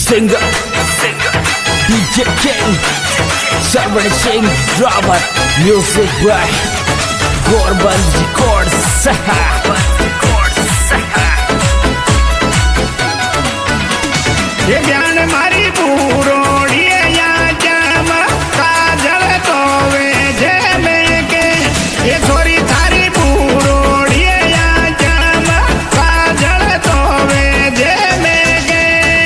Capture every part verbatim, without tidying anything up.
Singer, singer, D J King, Sarvan Singh, drummer, music by Gorban Records. ये ब्यान मारी पूरोड़ी या जाम काजल तो वे जे में के ये छोरी थारी पूरोड़ी या जाम काजल तो वे जे में के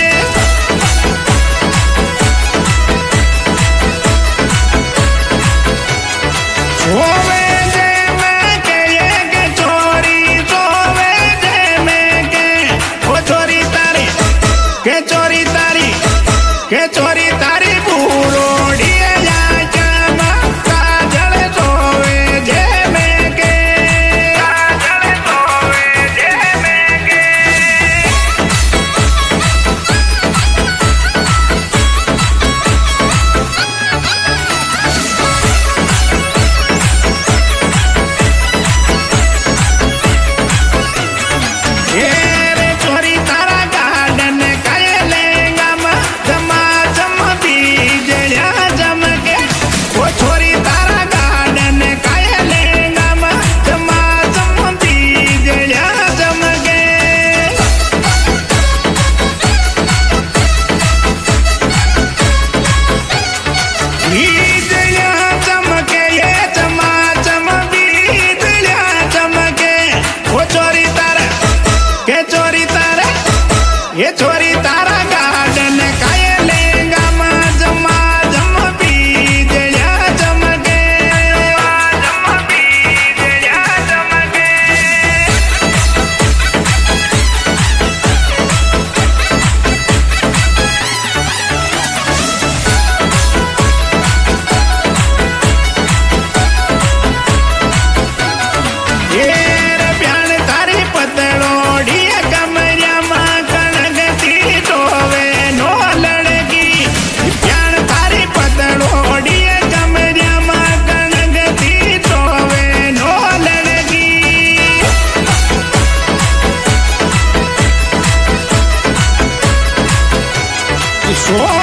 सोवे जे में के ये के छोरी सोवे जे में के वो छोरी तारी के चोरी तारी के चोरी तारी पूरोड़ी या जाम काजल सोवे जे में के काजल सोवे जे में के ये रे चोरी तारा गार्डन ये चोरी तारा गार्डन काये लेंगा माजमा जम बीज या चमके जम बीज या चमके ये रे प्यान तारी पतलोड़ी कमरिया मां Oh